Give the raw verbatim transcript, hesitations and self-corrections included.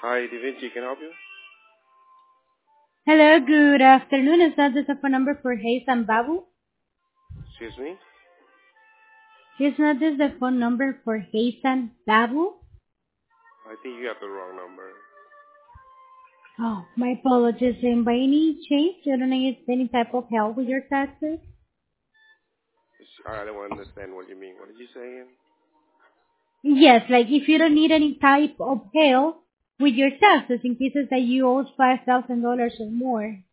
Hi, Da Vinci, can I help you? Hello, good afternoon. Is that the phone number for Hasan Babu? Excuse me? Is not this the phone number for Hasan Babu? I think you have the wrong number. Oh, my apologies. And by any chance, you don't need any type of help with your taxes? It's- I don't understand what you mean. What did you say again? Yes, like if you don't need any type of help with your taxes in cases that you owe five thousand dollars or more.